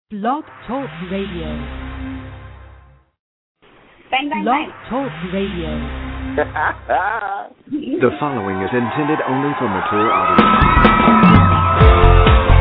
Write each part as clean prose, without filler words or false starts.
Blog Talk Radio. Bang, bang, Blog bang. Talk Radio. The following is intended only for mature audience.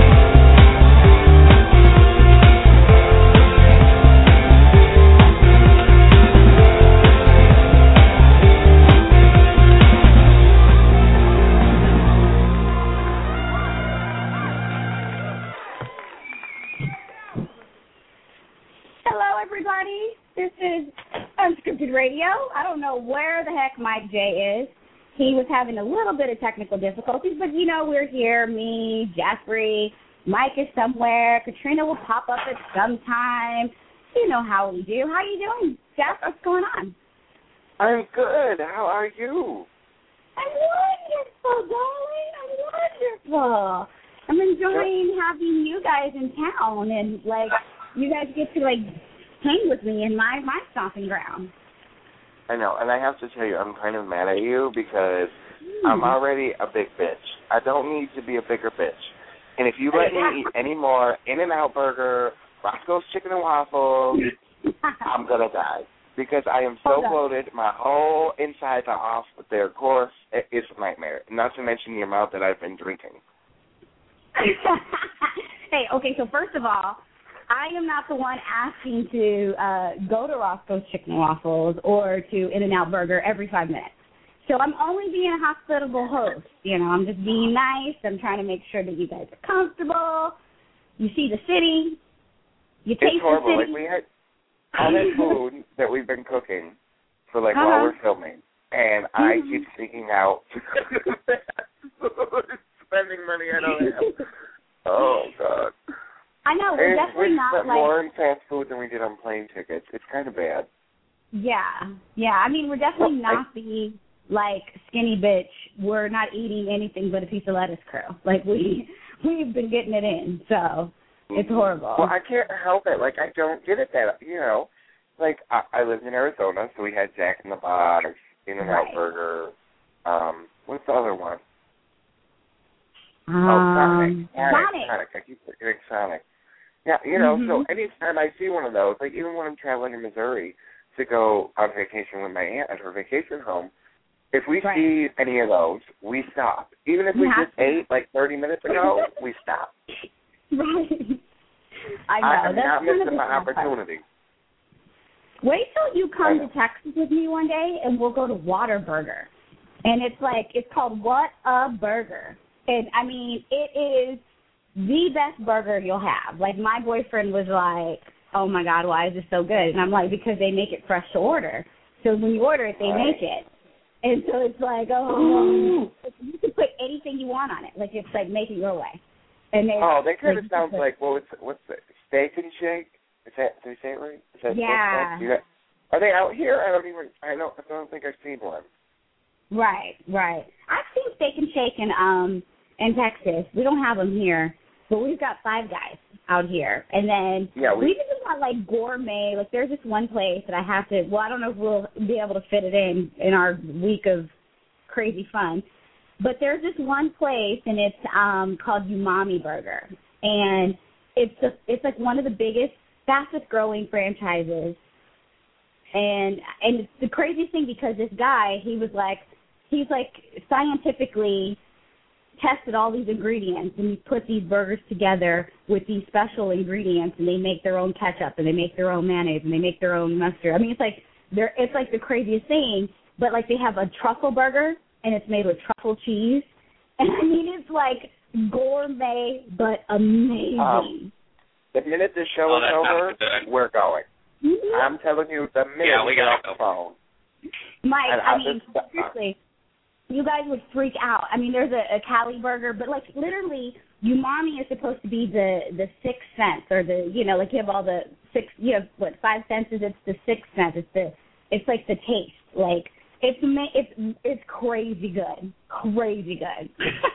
Hello, everybody. This is Unscripted Radio. I don't know where the heck Mike J is. He was having a little bit of technical difficulties, but you know we're here. Me, Jeffrey, Mike is somewhere. Katrina will pop up at some time. You know how we do. How you doing, Jeff? What's going on? I'm good. How are you? I'm wonderful, darling. I'm wonderful. I'm enjoying having you guys in town, and like you guys get to like hang with me in my stomping ground. I know, and I have to tell you, I'm kind of mad at you because I'm already a big bitch. I don't need to be a bigger bitch. And if you let me eat any more In-N-Out Burger, Roscoe's Chicken and Waffles, I'm going to die. Because I am so bloated, my whole insides are off their course. It's a nightmare. Not to mention the amount that I've been drinking. Hey, okay, so first of all, I am not the one asking to go to Roscoe's Chicken and Waffles or to In-N-Out Burger every 5 minutes. So I'm only being a hospitable host. You know, I'm just being nice. I'm trying to make sure that you guys are comfortable. You see the city. You taste It's horrible. the city. Like, we had all that food that we've been cooking for, like, while we're filming, and I keep seeking out spending money I don't have. Oh, God. I know, we're definitely not spent like... more in fast food than we did on plane tickets. It's kind of bad. Yeah. I mean, we're definitely not the, like, skinny bitch. We're not eating anything but a piece of lettuce curl. Like, we've been getting it in, so it's horrible. Well, I can't help it. Like, I don't get it that, you know. Like, I lived in Arizona, so we had Jack in the Box, In-N-Out Burger. What's the other one? Sonic. I keep forgetting Sonic. Yeah, you know, so anytime I see one of those, like even when I'm traveling in Missouri to go on vacation with my aunt at her vacation home, if we see any of those, we stop. Even if we just ate like 30 minutes ago, we stop. Right. I know. I'm not missing my opportunity. Wait till you come to Texas with me one day, and we'll go to Whataburger. And it's called What a Burger. And, I mean, it is the best burger you'll have. Like, my boyfriend was like, oh, my God, why is this so good? And I'm like, because they make it fresh to order. So when you order it, they make it. And so it's like, you can put anything you want on it. Like, it's like, make it your way. And that kind of sounds like, what's it, Steak and Shake? Is that, did I say it right? Is that are they out here? I don't think I've seen one. Right. I've seen Steak and Shake in Texas. We don't have them here, but we've got Five Guys out here. And then we just want, like, gourmet. Like, there's this one place that I have to, I don't know if we'll be able to fit it in our week of crazy fun. But there's this one place, and it's called Umami Burger. And it's like one of the biggest, fastest growing franchises. And it's the craziest thing because this guy, he's scientifically tested all these ingredients, and he put these burgers together with these special ingredients, and they make their own ketchup, and they make their own mayonnaise, and they make their own mustard. I mean, it's like the craziest thing, but like they have a truffle burger, and it's made with truffle cheese, and I mean it's like gourmet but amazing. The minute the show is over, we're going. I'm telling you, the minute we get off the phone. Mike, I mean, seriously, you guys would freak out. I mean, there's a Cali burger, but, like, literally, umami is supposed to be the sixth sense, or you have all the five senses? It's the sixth sense. It's like the taste. Like, it's crazy good. Crazy good.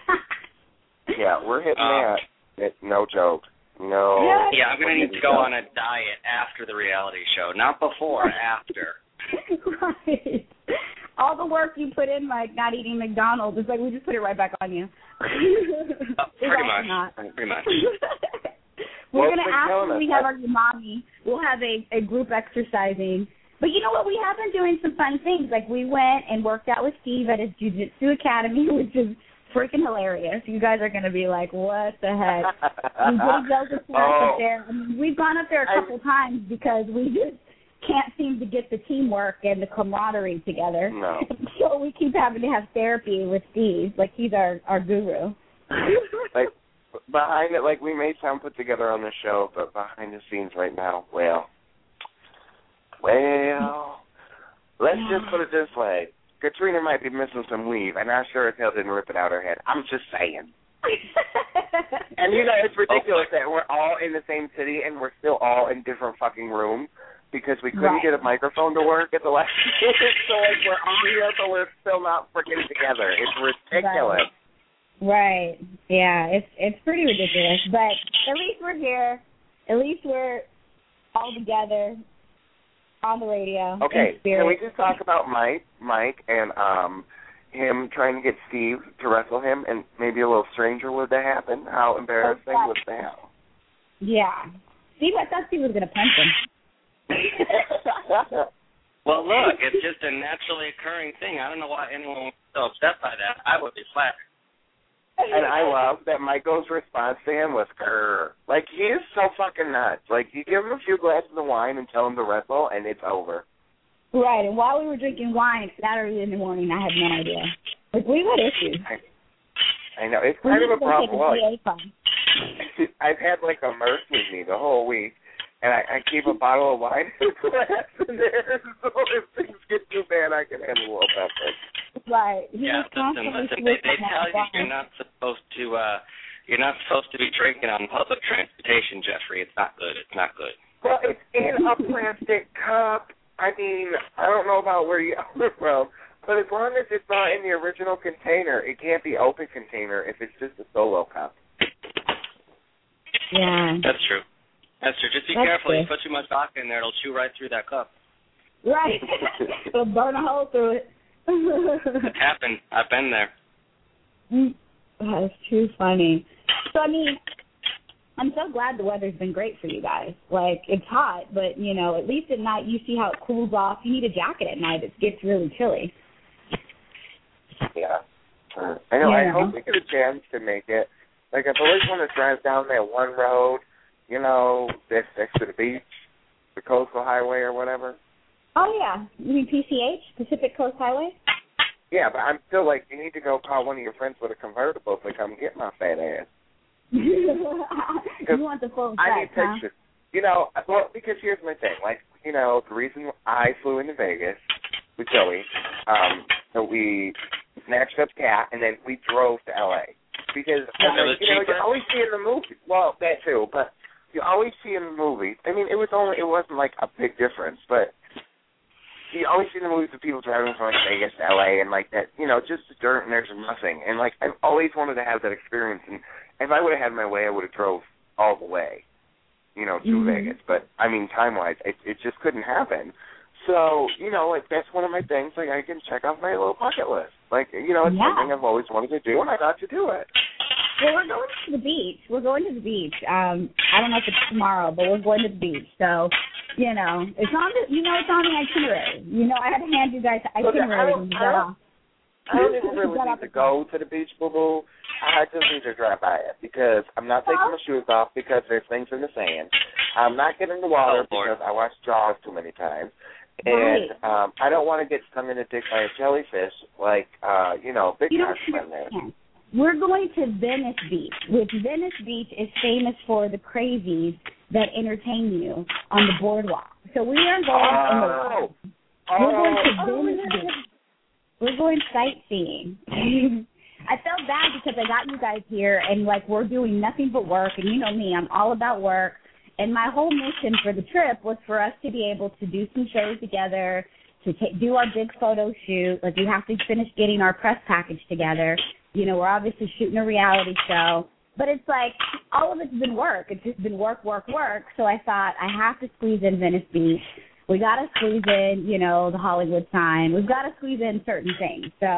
Yeah, we're hitting that. It's no joke. No. Yeah, I'm going to need to go on a diet after the reality show. Not before, after. Right. All the work you put in, like, not eating McDonald's, it's like we just put it right back on you. Pretty much. We're going to ask when we have our umami. We'll have a group exercising. But you know what? We have been doing some fun things. Like we went and worked out with Steve at his jiu-jitsu academy, which is freaking hilarious. You guys are going to be like, what the heck? We did yoga class up there. I mean, we've gone up there a couple times because we just can't seem to get the teamwork and the camaraderie together. No. So we keep having to have therapy with Steve. Like he's our guru. Like behind it, like we may sound put together on the show, but behind the scenes right now, well, let's just put it this way. Katrina might be missing some weave, and I sure as hell didn't rip it out her head. I'm just saying. And, you know, it's ridiculous that we're all in the same city and we're still all in different fucking rooms because we couldn't get a microphone to work at the last minute. So, like, we're all here, but we're still not freaking together. It's ridiculous. Right. Yeah, it's pretty ridiculous. But at least we're here. At least we're all together on the radio. Okay, can we just talk about Mike and him trying to get Steve to wrestle him, and maybe a little stranger would that happen? How embarrassing was that? Yeah. I thought Steve was going to punch him. Well, look, it's just a naturally occurring thing. I don't know why anyone was so upset by that. I would be flattered. And I love that Michael's response to him was, grrr. Like, he is so fucking nuts. Like, you give him a few glasses of wine and tell him to wrestle, and it's over. Right, and while we were drinking wine Saturday in the morning, I had no idea. Like, we've had issues. I know. It's kind of a problem. I've had, like, a Merc with me the whole week, and I keep a bottle of wine in a glass in there, so if things get too bad, I can handle a little better. Right. Yeah, listen, they tell you you're not supposed to be drinking on public transportation, Jeffrey. It's not good. It's not good. Well, it's in a plastic cup. I mean, I don't know about where you are from, but as long as it's not in the original container, it can't be open container if it's just a solo cup. Yeah. That's true. Just be careful. True. You put too much vodka in there, it'll chew right through that cup. Right. It'll burn a hole through it. It happened. I've been there. That's too funny. So, I mean, I'm so glad the weather's been great for you guys. Like, it's hot, but, you know, at least at night you see how it cools off. You need a jacket at night. It gets really chilly. Yeah. I know. I hope we get a chance to make it. Like, I've always wanted to drive down that one road, you know, that's next to the beach, the Coastal Highway or whatever. Oh, yeah. You mean PCH, Pacific Coast Highway? Yeah, but I'm still like, you need to go call one of your friends with a convertible to come get my fat ass. You want the full I need pictures. Huh? You know, well, because here's my thing. Like, you know, the reason I flew into Vegas with Joey, so we snatched up Cat, and then we drove to L.A. Because, you know, you always see in the movies. Well, that too, but you always see in the movies. I mean, it wasn't like a big difference, but you always see in the movies of people driving from like Vegas to LA and like that, you know, just the dirt and there's nothing. And like I've always wanted to have that experience. And if I would have had my way, I would have drove all the way, you know, to Vegas. But I mean, time wise, it just couldn't happen. So you know, like that's one of my things. Like I can check off my little bucket list. Like you know, it's something I've always wanted to do, and I got to do it. Well, we're going to the beach. I don't know if it's tomorrow, but we're going to the beach. So, you know, it's on the itinerary. You know, I had to hand you guys the itinerary when you got off. I don't even really need to go to the beach, boo-boo. I just need to drive by it because I'm not taking my shoes off because there's things in the sand. I'm not getting in the water because I watched Jaws too many times. And I don't want to get stung in the dick by a jellyfish like, big time there. We're going to Venice Beach, which Venice Beach is famous for the crazies that entertain you on the boardwalk. So we are going we're going to Venice Beach. We're going sightseeing. I felt bad because I got you guys here and, like, we're doing nothing but work. And you know me, I'm all about work. And my whole mission for the trip was for us to be able to do some shows together, to do our big photo shoot. Like, we have to finish getting our press package together. You know, we're obviously shooting a reality show. But it's like all of it's been work. It's just been work. So I thought I have to squeeze in Venice Beach. We got to squeeze in, you know, the Hollywood sign. We've got to squeeze in certain things. So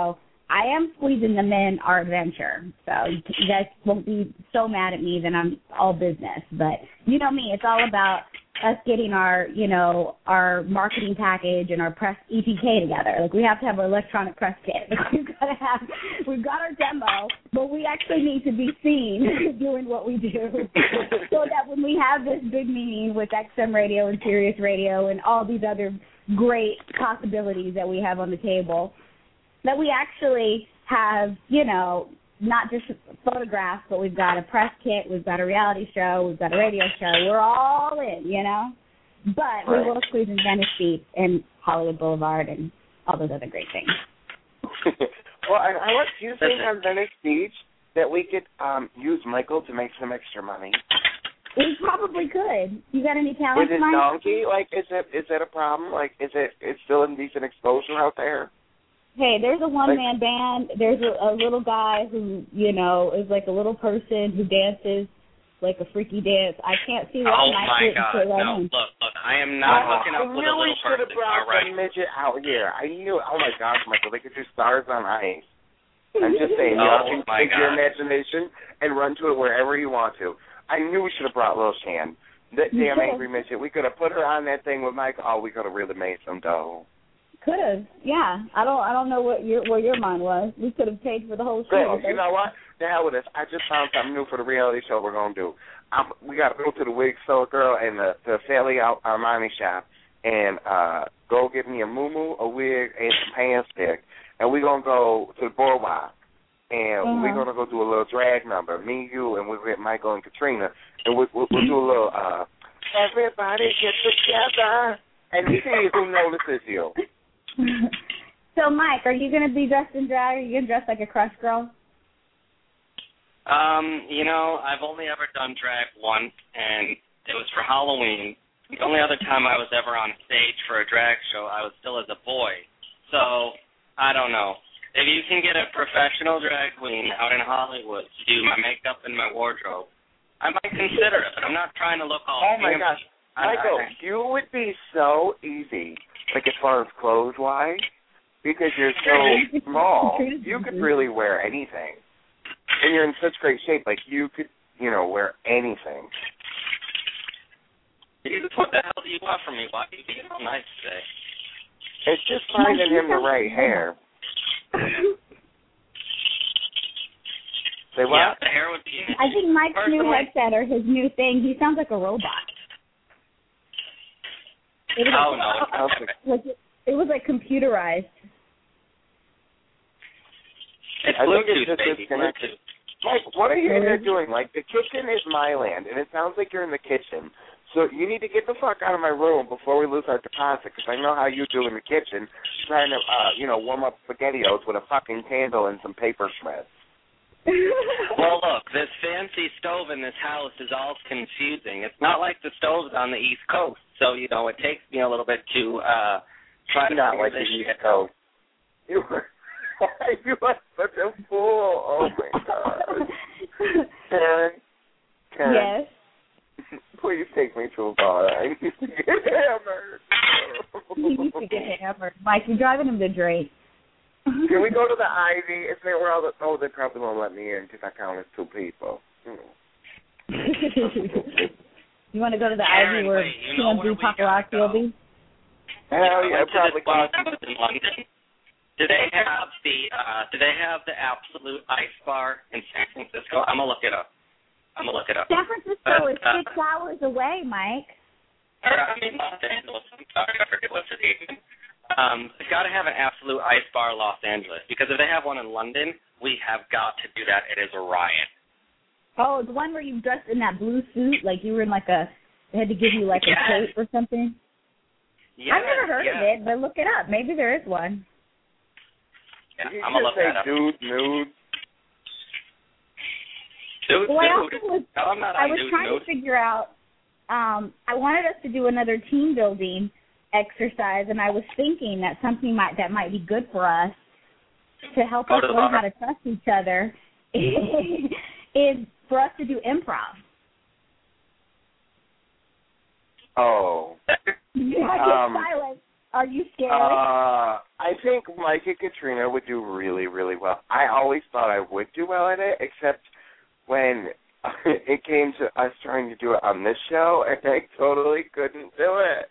I am squeezing them in our adventure. So you guys won't be so mad at me that I'm all business. But you know me, it's all about us getting our, our marketing package and our press EPK together. Like, we have to have an electronic press kit. Like, we've got our demo, but we actually need to be seen doing what we do so that when we have this big meeting with XM Radio and Sirius Radio and all these other great possibilities that we have on the table, that we actually have, not just photographs, but we've got a press kit, we've got a reality show, we've got a radio show. We're all in, But we will squeeze in Venice Beach and Hollywood Boulevard and all those other great things. Well, I want you to think on Venice Beach that we could use Michael to make some extra money. We probably could. You got any talent? With his donkey, is that a problem? It's still in decent exposure out there? Hey, there's a one-man band. There's a little guy who, is like a little person who dances like a freaky dance. I can't see what my God. No, look, I am not hooking up with a little person. I knew we should have brought some midget out here. I knew, oh, my gosh, Michael, they could do Stars on Ice. I'm just saying, y'all can take your imagination and run to it wherever you want to. I knew we should have brought Lil Shan. That damn angry midget. We could have put her on that thing with Michael. Oh, we could have really made some dough. Could have, yeah. I don't know where your mind was. We could have paid for the whole show. You know what? The hell with this. I just found something new for the reality show we're gonna do. We got to go to the Wig Store Girl and the Sally Armani shop and go get me a muumuu, a wig, and some pants stick, and we're gonna go to the boardwalk and we're gonna go do a little drag number. Me, you, and we'll get Michael and Katrina, and we'll do a little everybody get together and see who notices you. So, Mike, are you going to be dressed in drag? Are you going to dress like a Crush girl? I've only ever done drag once, and it was for Halloween. The only other time I was ever on stage for a drag show, I was still as a boy. So, I don't know. If you can get a professional drag queen out in Hollywood to do my makeup and my wardrobe, I might consider it, but I'm not trying to look all Oh, my gosh. Michael, you would be so easy. Like, as far as clothes-wise, because you're so small, you could really wear anything. And you're in such great shape, like, you could, wear anything. What the hell do you want from me? Why are you being so nice today? It's just finding him the right hair. Say what? Yeah, the hair would be... I think Mike's new headset or his new thing, he sounds like a robot. No. It was like computerized. It's Bluetooth, baby. Mike, what are you in there doing? Like, the kitchen is my land, and it sounds like you're in the kitchen. So you need to get the fuck out of my room before we lose our deposit, because I know how you do in the kitchen, trying to, warm up SpaghettiOs with a fucking candle and some paper shreds. Well, look, this fancy stove in this house is all confusing. It's not like the stoves on the East Coast, so, it takes me a little bit to try to figure this shit out. You are such a fool. Oh, my God. Karen. Yes? Please take me to a bar. I need to get hammered. You need to get hammered. Mike, you're driving him to Drake. Can we go to the Ivy? Is there where all the... Oh, they probably won't let me in because I count as two people. You want to go to the Ivy where TMZ paparazzi will be? Hell yeah, probably. In London. Do they have the Absolute Ice Bar in San Francisco? I'm gonna look it up. San Francisco is 6 hours away, Mike. I mean, Los Angeles. I'm sorry, I forget what's the name. They've got to have an Absolute Ice Bar Los Angeles, because if they have one in London, we have got to do that. It is a riot. Oh, the one where you dressed in that blue suit, like you were in they had to give you like a cape or something? Yes, I've never heard of it, but look it up. Maybe there is one. Yeah, I'm going to look that up. Dude, nude. Dude, well, nude. I was trying to figure out, I wanted us to do another team building exercise, and I was thinking that something that might be good for us to help us learn how to trust each other is for us to do improv. Oh. Silence. Are you scared? I think Mike and Katrina would do really, really well. I always thought I would do well at it, except when it came to us trying to do it on this show, and I totally couldn't do it.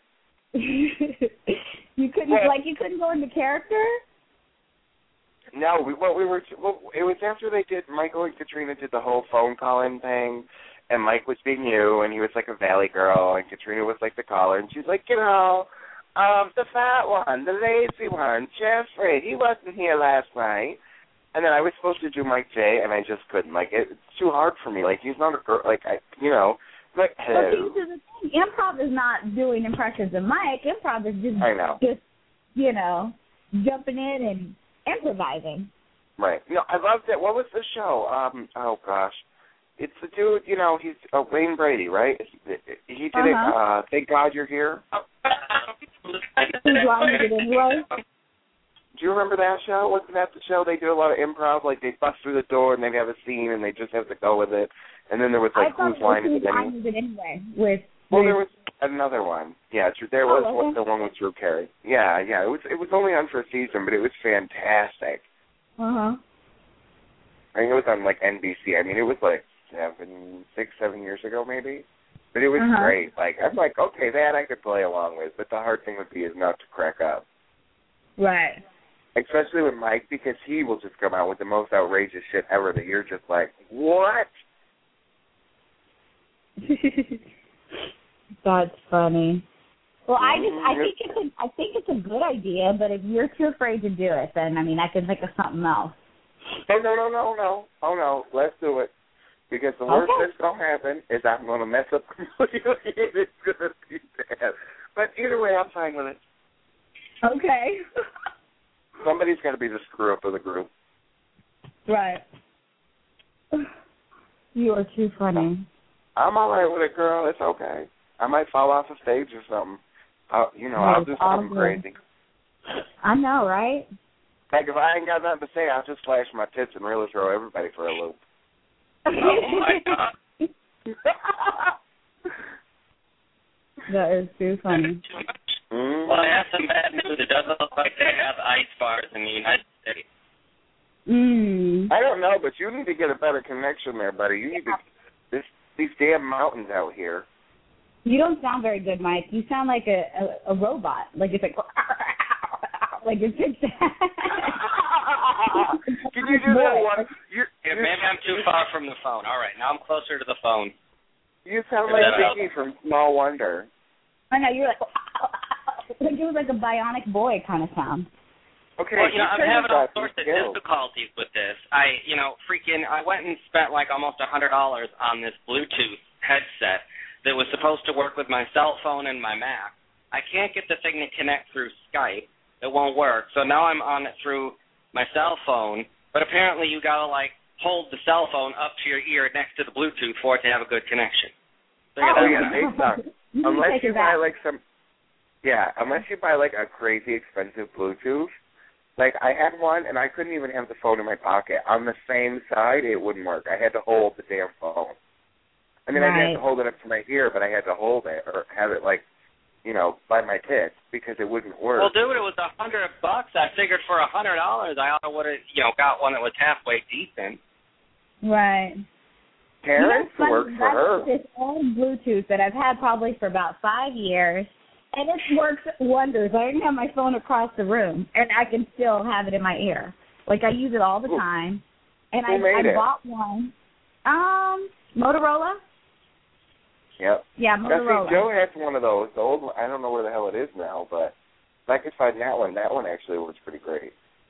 You couldn't, you couldn't go into character? No, it was after they did, Michael and Katrina did the whole phone call-in thing, and Mike was being you, and he was like a valley girl, and Katrina was like the caller, and she's like, the fat one, the lazy one, Jeffrey, he wasn't here last night. And then I was supposed to do Mike J, and I just couldn't. Like, it's too hard for me. Like, he's not a girl. Like, hello. Well, see, the thing, improv is not doing impressions of Mike. Improv is just, jumping in and improvising. Right. I loved it. What was the show? Oh, gosh. It's the dude, he's Wayne Brady, right? He did it, Thank God You're Here. Who's lying to get anyway? Do you remember that show? Wasn't that the show? They do a lot of improv, like they bust through the door and they'd have a scene and they just have to go with it. And then there was Whose Line Is It Anyway? There was another one. Yeah, there was the one with Drew Carey. Yeah. It was only on for a season, but it was fantastic. I think it was on NBC. I mean, it was 7 years ago maybe. But it was great. I'm okay, that I could play along with, but the hard thing would be is not to crack up. Right. Especially with Mike, because he will just come out with the most outrageous shit ever that you're just like, what? That's funny. Well, I think it's a good idea, but if you're too afraid to do it, then I can think of something else. No. Oh no, let's do it. Because the worst that's gonna happen is I'm gonna mess up completely. It's gonna be bad. But either way, I'm fine with it. Okay. Somebody's got to be the screw up of the group. Right. You are too funny. I'm all right with it, girl. It's okay. I might fall off the stage or something. I'll do something crazy. I know, right? Heck, if I ain't got nothing to say, I'll just flash my tits and really throw everybody for a loop. Oh, my God. That is too funny. Well, I have some bad news. It doesn't look like they have ice bars in the United States. I don't know, but you need to get a better connection there, buddy. You need to these damn mountains out here. You don't sound very good, Mike. You sound like a robot. Like it's like it's Can you do that one? Maybe I'm too far from the phone. All right, now I'm closer to the phone. You sound like Vicky from Small Wonder. I know, you're like it was like a bionic boy kind of sound. Okay. Well, I'm having all sorts of difficulties with this. I went and spent almost $100 on this Bluetooth headset that was supposed to work with my cell phone and my Mac. I can't get the thing to connect through Skype. It won't work. So now I'm on it through my cell phone, but apparently you got to hold the cell phone up to your ear next to the Bluetooth for it to have a good connection. So they suck. Unless you buy unless you buy a crazy expensive Bluetooth. I had one and I couldn't even have the phone in my pocket. On the same side, it wouldn't work. I had to hold the damn phone. I didn't have to hold it up to my ear, but I had to hold it or have it by my tits because it wouldn't work. Well, dude, it was $100. I figured for $100, I would have got one that was halfway decent. Right. Parents work for her. This old Bluetooth that I've had probably for about 5 years, and it works wonders. I can have my phone across the room, and I can still have it in my ear. I use it all the time. And I bought one. Motorola. Yep. Yeah, Motorola. Joe has one of those. The old one, I don't know where the hell it is now, but if I could find that one actually works pretty great.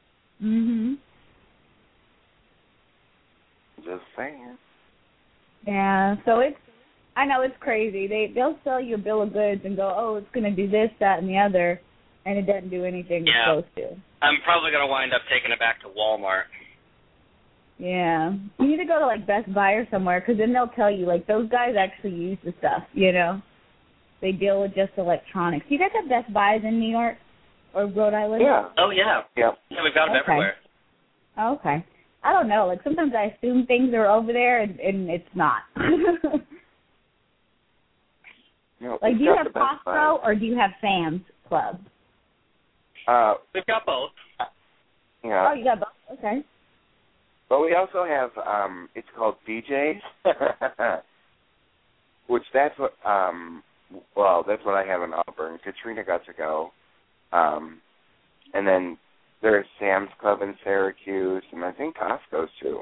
Just saying. Yeah, so I know it's crazy. They'll sell you a bill of goods and go, oh, it's going to do this, that, and the other, and it doesn't do anything it's supposed to. I'm probably going to wind up taking it back to Walmart. Yeah. You need to go to, Best Buy or somewhere, because then they'll tell you, those guys actually use the stuff, They deal with just electronics. Do you guys have Best Buys in New York or Rhode Island? Yeah. Oh, yeah. Yeah, we've got them everywhere. Oh, okay. I don't know. Sometimes I assume things are over there, and it's not. Do you have Costco or do you have Sam's Club? We've got both. Oh, you got both? Okay. But we also have, it's called BJ's, which that's what I have in Auburn. Katrina got to go. And then there's Sam's Club in Syracuse, and I think Costco's too.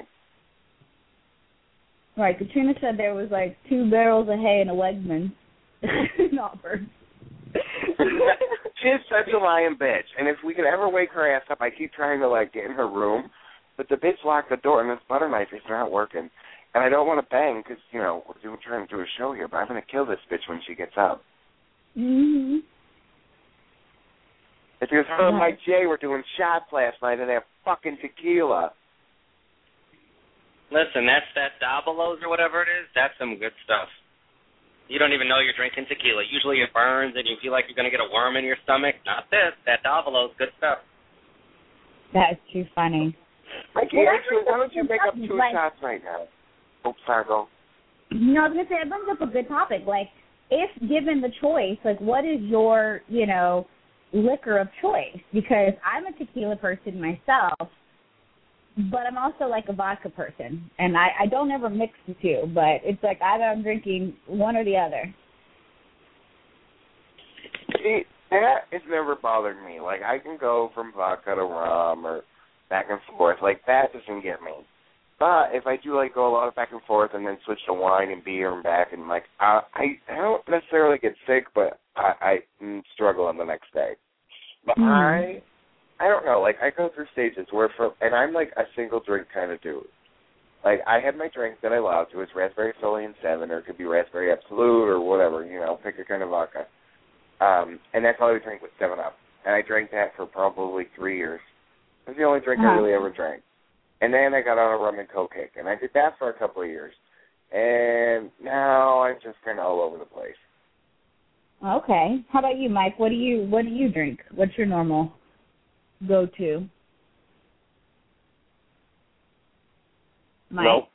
Right, Katrina said there was like 2 barrels of hay in a Wegmans in Auburn. She's such a lying bitch, and if we could ever wake her ass up, I keep trying to like get in her room, but the bitch locked the door, and this butter knife is not working. And I don't want to bang because, you know, we're trying to do a show here, but I'm going to kill this bitch when she gets up. Mm-hmm. If you heard Mike J, we're doing shots last night of that fucking tequila. Listen, that's that Dabalos or whatever it is. That's some good stuff. You don't even know you're drinking tequila. Usually it burns and you feel like you're going to get a worm in your stomach. Not this. That Dabalos, good stuff. That is too funny. Mikey, actually, why don't you make up 2 shots right now? Oops, sorry, go. No, I was going to say, it brings up a good topic. Like, if given the choice, like, what is your, you know, liquor of choice? Because I'm a tequila person myself, but I'm also like a vodka person, and I don't ever mix the two, but it's like either I'm drinking one or the other. See, that has never bothered me. Like, I can go from vodka to rum or back and forth. Like, that doesn't get me. But if I do, like, go a lot of back and forth and then switch to wine and beer and back, and, like, I don't necessarily get sick, but I struggle on the next day. But I don't know, like, I go through stages and I'm, like, a single drink kind of dude. Like, I have my drink that I love. It was Raspberry Soleil and 7, or it could be Raspberry Absolute, or whatever, you know, pick a kind of vodka. And that's all I would drink with 7-Up. And I drank that for probably 3 years. It was the only drink I really ever drank. And then I got on a rum and coke kick, and I did that for a couple of years. And now I'm just kind of all over the place. Okay. How about you, Mike? What do you drink? What's your normal go-to? Mike? Nope.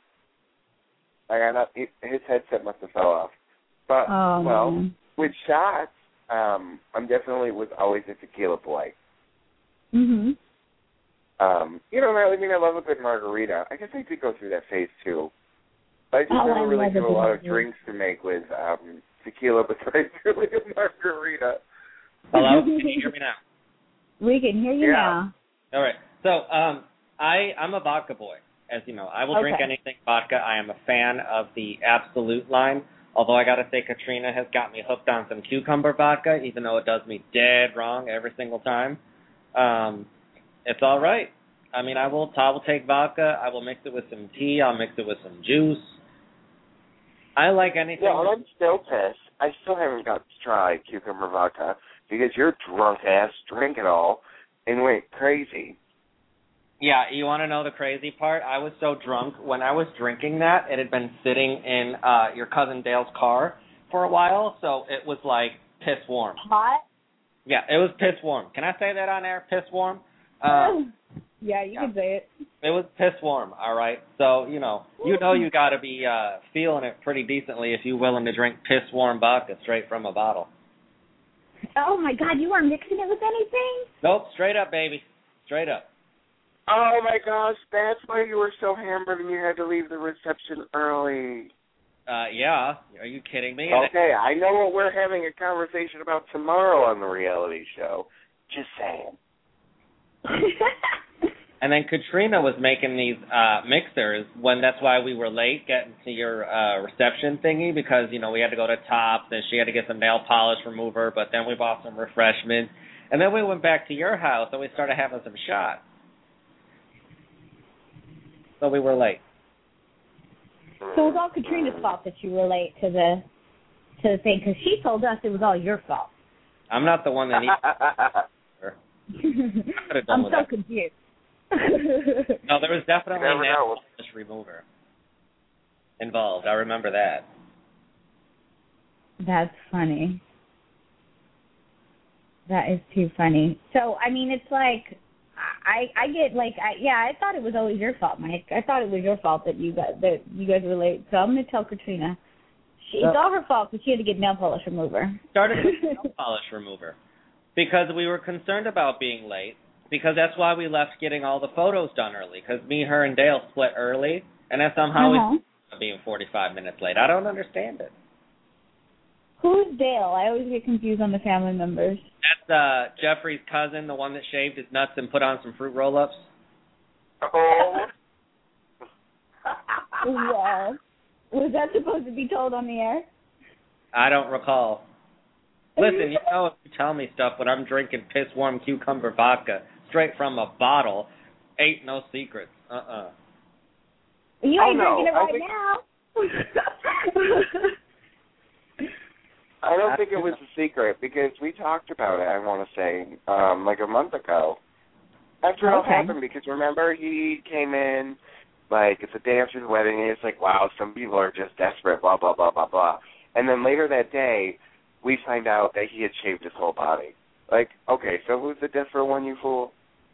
His headset must have fell off. But, with shots, I'm definitely was always a tequila boy. Mm-hmm. You know, I love a good margarita. I guess I did go through that phase, too. But I just never really do a lot of drinks to make with tequila besides really a margarita. Hello? Can you hear me now? We can hear you now. All right. So I'm a vodka boy, as you know. I will drink anything vodka. I am a fan of the Absolute line, although I got to say Katrina has got me hooked on some cucumber vodka, even though it does me dead wrong every single time. It's all right. I mean, I will take vodka. I will mix it with some tea. I'll mix it with some juice. I like anything. Yeah, well, I'm still pissed. I still haven't got to try cucumber vodka because your drunk ass drank it all and went crazy. Yeah, you want to know the crazy part? I was so drunk when I was drinking that, it had been sitting in your cousin Dale's car for a while, so it was like piss warm. Hot? Yeah, it was piss warm. Can I say that on air? Piss warm? Yeah, you can say it. It was piss warm, all right? So, you got to be feeling it pretty decently if you're willing to drink piss warm vodka straight from a bottle. Oh, my God, you weren't mixing it with anything? Nope, straight up, baby. Straight up. Oh, my gosh, that's why you were so hammered and you had to leave the reception early. Yeah. Are you kidding me? Okay, I know what we're having a conversation about tomorrow on the reality show. Just saying. And then Katrina was making these mixers that's why we were late getting to your reception thingy because, we had to go to Tops and she had to get some nail polish remover, but then we bought some refreshments. And then we went back to your house and we started having some shots. So we were late. So it was all Katrina's fault that you were late to the thing because she told us it was all your fault. I'm not the one that needs I'm so confused. No, there was definitely a nail polish remover involved. I remember that. That's funny. That is too funny. So, I mean, it's like, I get like, I thought it was always your fault, Mike. I thought it was your fault that you guys were late. So I'm going to tell Katrina. It's all her fault because she had to get nail polish remover. Started with nail polish remover. Because we were concerned about being late. Because that's why we left getting all the photos done early. Because me, her, and Dale split early, and then somehow we being 45 minutes late. I don't understand it. Who's Dale? I always get confused on the family members. That's Jeffrey's cousin, the one that shaved his nuts and put on some fruit roll-ups. Oh. Yeah. Was that supposed to be told on the air? I don't recall. Listen, you know if you tell me stuff when I'm drinking piss-warm cucumber vodka straight from a bottle, ain't no secrets. You ain't drinking it right now. I don't think it was a secret because we talked about it, I want to say, like a month ago. After it all happened, because remember, he came in, like, it's a day after the wedding, and it's like, wow, some people are just desperate, blah, blah, blah, blah, blah. And then later that day, we find out that he had shaved his whole body. Like, okay, so who's the desperate one, you fool?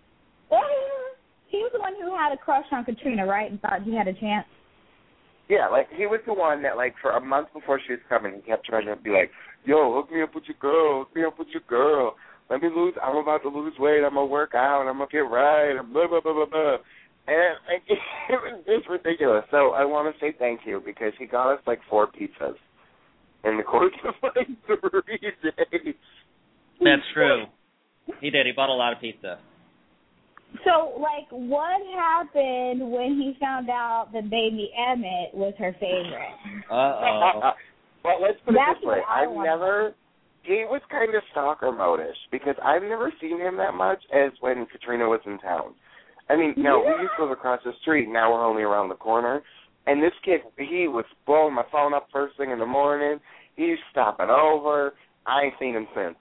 He was the one who had a crush on Katrina, right, and thought he had a chance? Yeah, like, he was the one that, like, for a month before she was coming, he kept trying to be like, yo, hook me up with your girl, Let me lose, I'm about to lose weight, I'm going to work out, I'm going to get right, blah, blah, blah, blah, blah. And like, it's ridiculous. So I want to say thank you because he got us, like, 4 pizzas in the course of, like, 3 days. That's true. He did. He bought a lot of pizza. So, like, what happened when he found out that baby Emmett was her favorite? Uh-oh. Well, let's put it this way. He was kind of stalker mode-ish because I've never seen him that much as when Katrina was in town. I mean, no, we used to live across the street. Now we're only around the corner. And this kid, he was blowing my phone up first thing in the morning. He's stopping over. I ain't seen him since.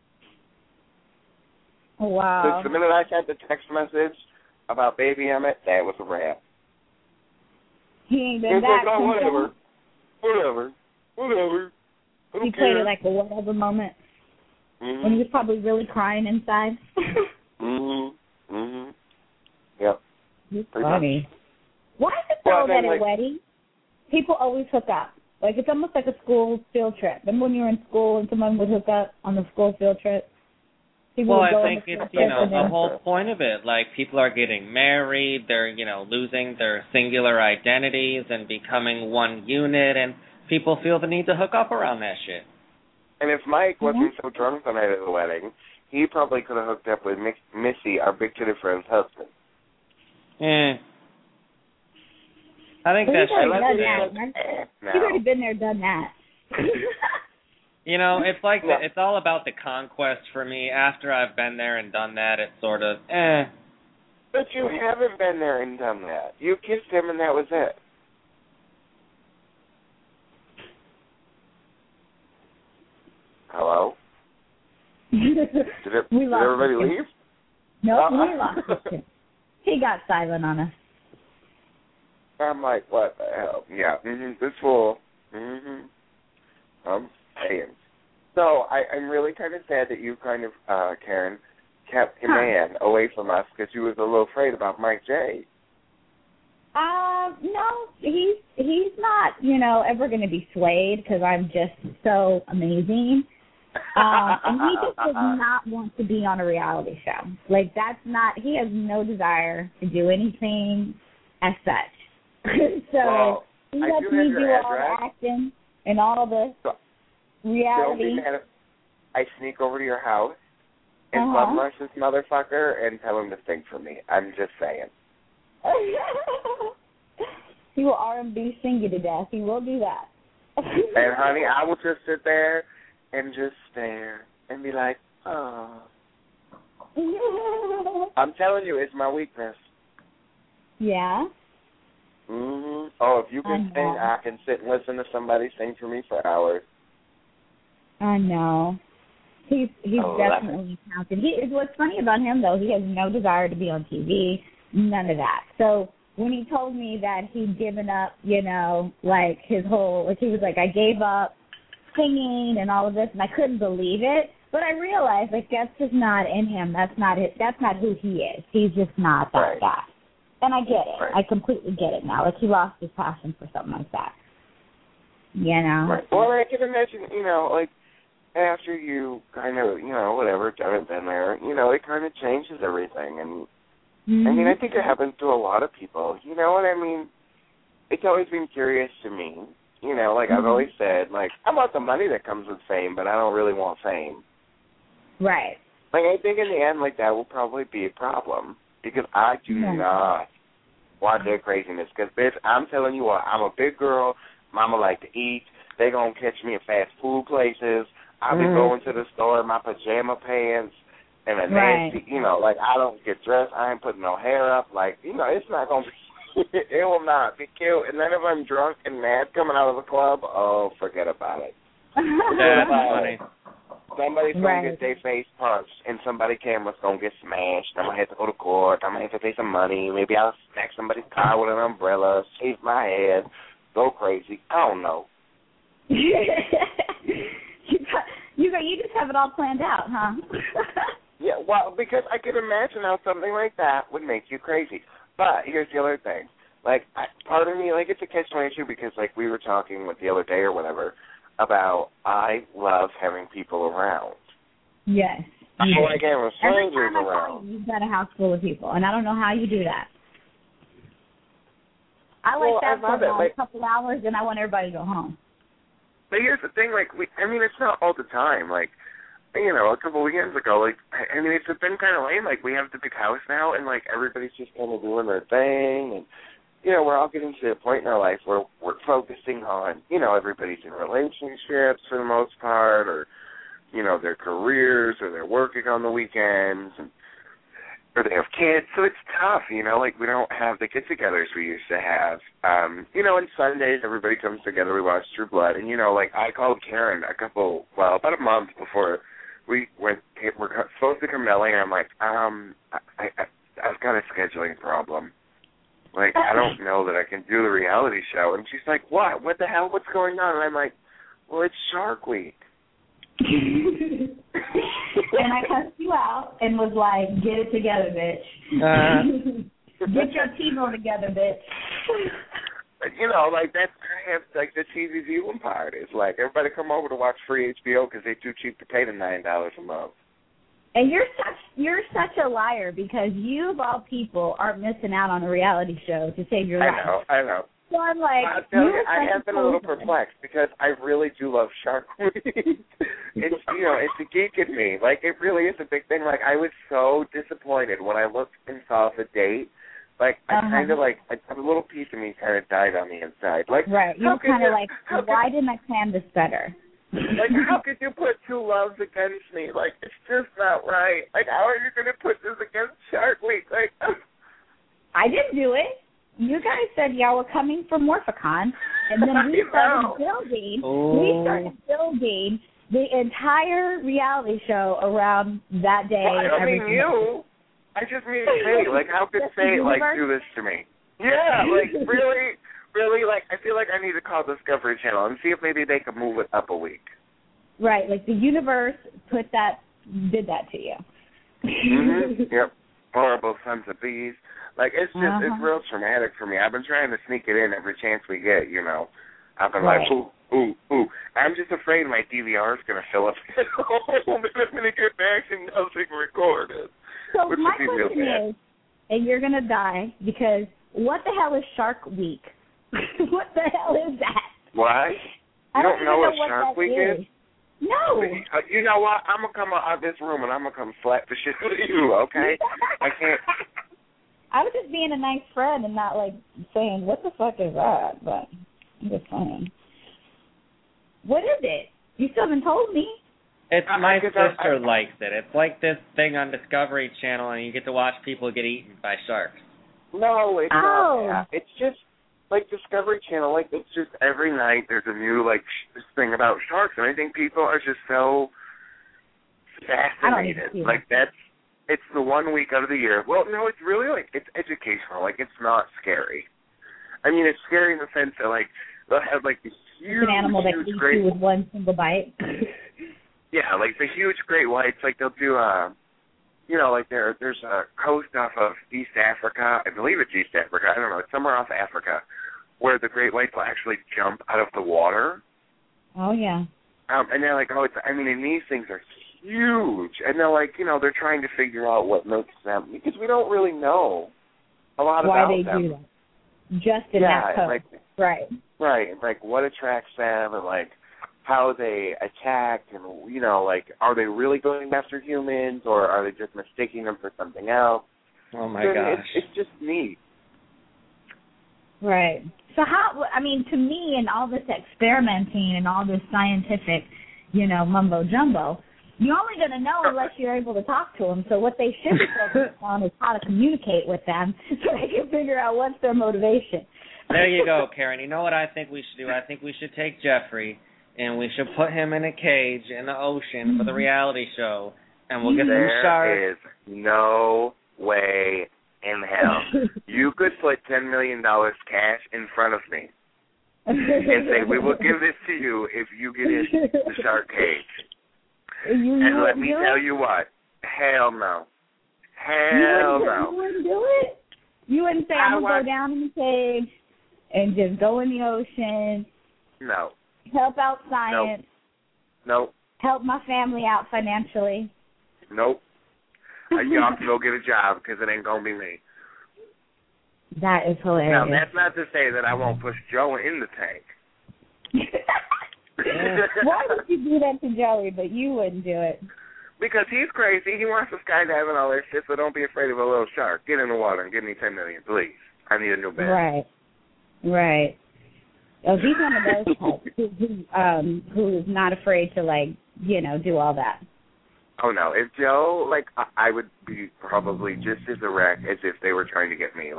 Wow. Since the minute I sent the text message about baby Emmett, that was a wrap. He ain't been back. Like, oh, whatever. He played it like a whatever moment. Mm-hmm. When he was probably really crying inside. Yep. It's funny. Why is it so that at weddings, people always hook up? Like, it's almost like a school field trip. Remember when you were in school and someone would hook up on the school field trip? Well, I think it's, the whole point of it. Like, people are getting married, they're, losing their singular identities and becoming one unit, and people feel the need to hook up around that shit. And if Mike wasn't so drunk the night of the wedding, he probably could have hooked up with Missy, our big-titted friend's husband. I think that's He's already been there, done that. It's like it's all about the conquest for me. After I've been there and done that, it's sort of But you haven't been there and done that. You kissed him and that was it. Hello? Did everybody leave? No, we lost him. He got silent on us. I'm like, what the hell? Yeah, this fool. I'm saying. So I'm really kind of sad that you kind of, Karen, kept your man away from us because you was a little afraid about Mike J. No, he's not, ever going to be swayed because I'm just so amazing. And he just does not want to be on a reality show. Like, he has no desire to do anything as such. So he lets me do all the acting and all the reality. I sneak over to your house and bum rush this motherfucker and tell him to sing for me. I'm just saying. He will R&B sing you to death. He will do that. And, honey, I will just sit there and just stare and be like, oh. I'm telling you, it's my weakness. Yeah? Oh, if you can sing, I can sit and listen to somebody sing for me for hours. I know. He's definitely talented. What's funny about him, though, he has no desire to be on TV, none of that. So when he told me that he'd given up, like his whole, he was like, I gave up singing and all of this, and I couldn't believe it. But I realized, that's just not in him. That's not who he is. He's just not that guy. And I get it. Right. I completely get it now. Like, he lost his passion for something like that. Right. Well, I can imagine, after you kind of, whatever, done it, been there, it kind of changes everything. And, I mean, I think it happens to a lot of people. You know what I mean? It's always been curious to me. I've always said, I want the money that comes with fame, but I don't really want fame. Right. I think in the end, that will probably be a problem because I do not want their craziness. Because, bitch, I'm telling you what, I'm a big girl. Mama like to eat. They going to catch me at fast food places. I'll be going to the store in my pajama pants and a nasty, I don't get dressed. I ain't putting no hair up. It's not going to be. It will not be cute. And then if I'm drunk and mad coming out of the club, forget about it. That's funny. Somebody's going to get their face punched, and somebody's camera's going to get smashed. I'm going to have to go to court. I'm going to have to pay some money. Maybe I'll smack somebody's car with an umbrella, shave my head, go crazy. I don't know. You just have it all planned out, huh? Yeah, well, because I can imagine how something like that would make you crazy. But here's the other thing. Part of me, it's a catch-22 because, we were talking the other day or whatever about I love having people around. Yes. I like having strangers around. You've got a house full of people, and I don't know how you do that. I like that for a couple hours, and I want everybody to go home. But here's the thing, it's not all the time. A couple weekends ago, it's been kind of lame. We have the big house now, and, everybody's just kind of doing their thing, and, we're all getting to a point in our life where we're focusing on, everybody's in relationships for the most part, or, their careers, or they're working on the weekends, or they have kids, so it's tough, we don't have the get-togethers we used to have. On Sundays, everybody comes together, we watch True Blood, and, I called Karen about a month before we're supposed to come to LA, and I'm like, I've got a scheduling problem. I don't know that I can do the reality show. And she's like, what? What the hell? What's going on? And I'm like, well, it's Shark Week. And I cussed you out and was like, get it together, bitch. Get your T-bone together, bitch. That's the cheesy viewing part. It's everybody come over to watch free HBO because they're too cheap to pay the $9 a month. And you're such a liar because you, of all people, are missing out on a reality show to save your life. I know. So I'm like, I have been a little perplexed because I really do love Shark Week. It's it's a geek in me. It really is a big thing. I was so disappointed when I looked and saw the date. I kind of a little piece of me kind of died on the inside. Right. You were kind of why didn't I plan this better? How could you put two loves against me? It's just not right. How are you going to put this against Shark Week? I didn't do it. You guys said y'all were coming for Morphicon, and then we started building. We started building the entire reality show around that day. Well, I mean, you. I just mean Faye. How could Faye do this to me? Yeah, really. Really, I feel like I need to call Discovery Channel and see if maybe they could move it up a week. Right, the universe did that to you. Yep. Horrible sons of bees. It's just, it's real traumatic for me. I've been trying to sneak it in every chance we get, I've been ooh. I'm just afraid my DVR is going to fill up. I'm going to get back and nothing recorded. So my question is, and you're going to die, because what the hell is Shark Week? What the hell is that? What? You don't know what Shark Week is? No. You know what? I'm going to come out of this room and I'm going to come slap the shit out of you, okay? I can't. I was just being a nice friend and not saying, what the fuck is that? But I'm just saying. What is it? You still haven't told me. It's my sister likes it. It's like this thing on Discovery Channel and you get to watch people get eaten by sharks. No, it's not that. It's just Discovery Channel, it's just every night there's a new, this thing about sharks, and I think people are just so fascinated. It's the 1 week out of the year. Well, no, it's really, it's educational. It's not scary. I mean, it's scary in the sense that, they'll have, the huge, an animal that eats you with one single bite. Yeah, the huge great whites, they'll do, there's a coast off of East Africa, I believe it's East Africa, I don't know, it's somewhere off Africa, where the great whites will actually jump out of the water. Oh, yeah. And they're like, oh, and these things are huge. And they're like, they're trying to figure out what makes them, because we don't really know a lot about them. Why they do that. Just in that code. Like, right. Right. Like, what attracts them, and, like, how they attack, and, like, are they really going after humans, or are they just mistaking them for something else? Oh, my gosh. It's just neat. Right. So to me, and all this experimenting and all this scientific, mumbo jumbo, you're only going to know unless you're able to talk to them. So what they should be focused on is how to communicate with them so they can figure out what's their motivation. There you go, Karen. You know what I think we should do? I think we should take Jeffrey and we should put him in a cage in the ocean for the reality show, and we'll get some sharks. There is no way in hell. You could put $10 million cash in front of me and say, we will give this to you if you get in the shark cage. And let me tell you what, hell no. Hell no. You wouldn't do it? You wouldn't say, I'm going to go down in the cage and just go in the ocean? No. Help out science? Nope. Help my family out financially? Nope. You have to go get a job because it ain't going to be me. That is hilarious. Now, that's not to say that I won't push Joe in the tank. Why would you do that to Joey, but you wouldn't do it? Because he's crazy. He wants to skydive and all that shit, so don't be afraid of a little shark. Get in the water and give me $10 million, please. I need a new bed. Right. Oh, he's one of those types who is not afraid to, do all that. Oh, no. If Joe, I would be probably just as erect as if they were trying to get me.